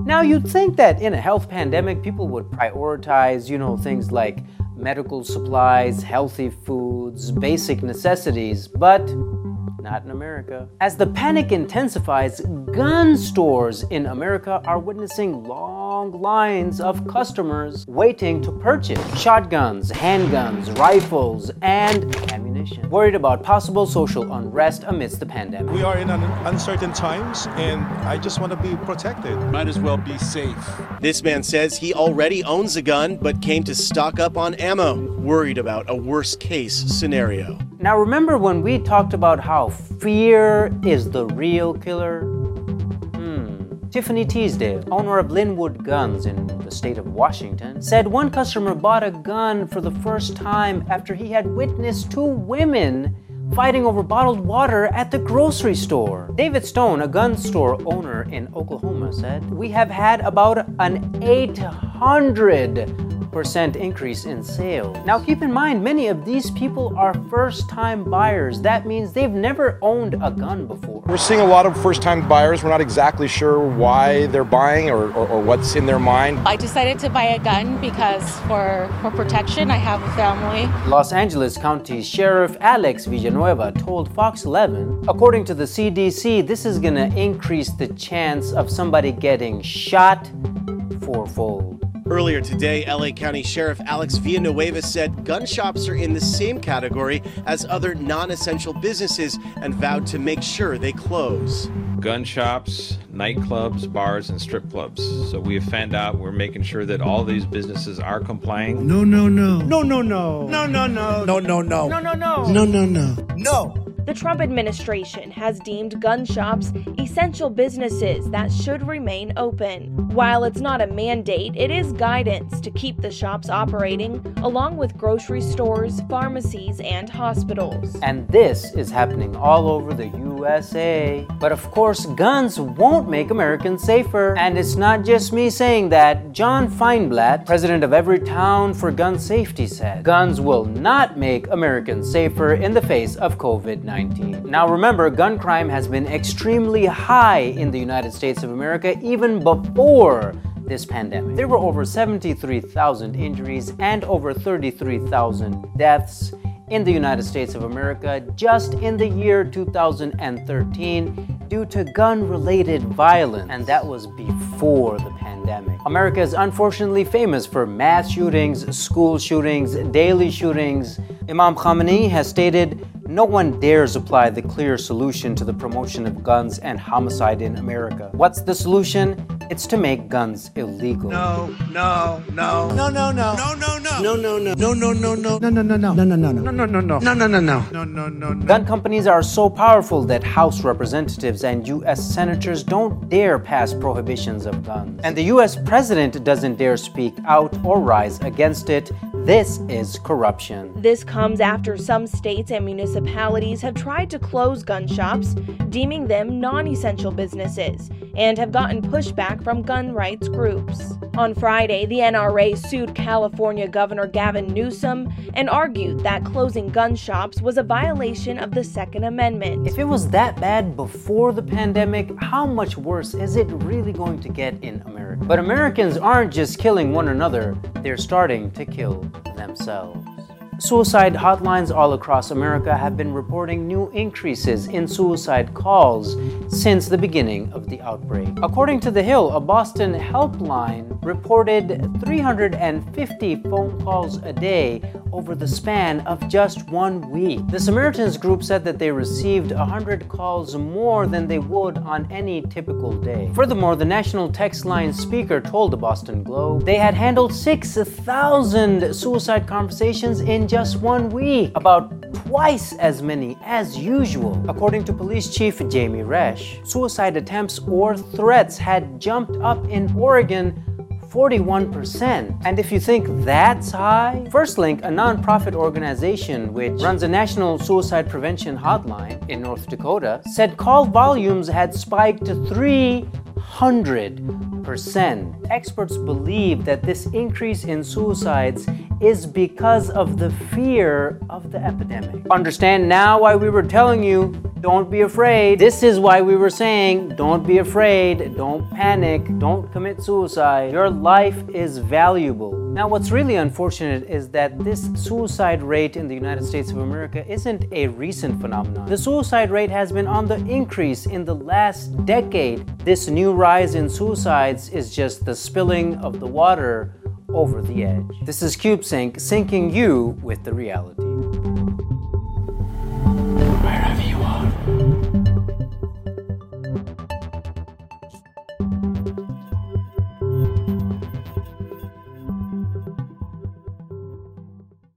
Now, you'd think that in a health pandemic, people would prioritize, things like medical supplies, healthy foods, basic necessities, but not in America. As the panic intensifies, gun stores in America are witnessing long lines of customers waiting to purchase shotguns, handguns, rifles, and ammunition, worried about possible social unrest amidst the pandemic. We are in uncertain times, and I just want to be protected. Might as well be safe. This man says he already owns a gun, but came to stock up on ammo, worried about a worst-case scenario. Now, remember when we talked about how fear is the real killer? Tiffany Teasdale, owner of Linwood Guns in the state of Washington, said one customer bought a gun for the first time after he had witnessed two women fighting over bottled water at the grocery store. David Stone, a gun store owner in Oklahoma, said, "We have had about an 800% increase in sales." Now keep in mind, many of these people are first-time buyers. That means they've never owned a gun before. We're seeing a lot of first-time buyers. We're not exactly sure why they're buying or what's in their mind. I decided to buy a gun because for protection. I have a family. Los Angeles County Sheriff Alex Villanueva told Fox 11, according to the CDC, this is going to increase the chance of somebody getting shot fourfold. Earlier today, LA County Sheriff Alex Villanueva said gun shops are in the same category as other non-essential businesses and vowed to make sure they close. Gun shops, nightclubs, bars, and strip clubs. So we have found out we're making sure that all these businesses are complying. No. No, no, no. No. The Trump administration has deemed gun shops essential businesses that should remain open. While it's not a mandate, it is guidance to keep the shops operating, along with grocery stores, pharmacies, and hospitals. And this is happening all over the USA. But of course, guns won't make Americans safer. And it's not just me saying that. John Feinblatt, president of Everytown for Gun Safety, said, "Guns will not make Americans safer in the face of COVID-19. Now remember, gun crime has been extremely high in the United States of America even before this pandemic. There were over 73,000 injuries and over 33,000 deaths in the United States of America just in the year 2013 due to gun-related violence, and that was before the pandemic. America is unfortunately famous for mass shootings, school shootings, daily shootings. Imam Khamenei has stated, "No one dares apply the clear solution to the promotion of guns and homicide in America. What's the solution? It's to make guns illegal." No. Gun companies are so powerful that House representatives and U.S. senators don't dare pass prohibitions of guns. And the U.S. president doesn't dare speak out or rise against it. This is corruption. This comes after some states and municipalities have tried to close gun shops, deeming them non-essential businesses, and have gotten pushback from gun rights groups. On Friday, the NRA sued California Governor Gavin Newsom and argued that closing gun shops was a violation of the Second Amendment. If it was that bad before the pandemic, how much worse is it really going to get in America? But Americans aren't just killing one another, they're starting to kill themselves. Suicide hotlines all across America have been reporting new increases in suicide calls since the beginning of the outbreak. According to The Hill, a Boston helpline reported 350 phone calls a day over the span of just 1 week. The Samaritans group said that they received 100 calls more than they would on any typical day. Furthermore, the National Text Line speaker told the Boston Globe they had handled 6,000 suicide conversations in just 1 week, about twice as many as usual. According to Police Chief Jamie Resch, suicide attempts or threats had jumped up in Oregon 41%. And if you think that's high, FirstLink, a nonprofit organization which runs a national suicide prevention hotline in North Dakota, said call volumes had spiked to 300%. Experts believe that this increase in suicides is because of the fear of the epidemic. Understand now why we were telling you, don't be afraid. This is why we were saying, don't be afraid, don't panic, don't commit suicide. Your life is valuable. Now, what's really unfortunate is that this suicide rate in the United States of America isn't a recent phenomenon. The suicide rate has been on the increase in the last decade. This new rise in suicides is just the spilling of the water over the edge. This is CubeSync, syncing you with the reality.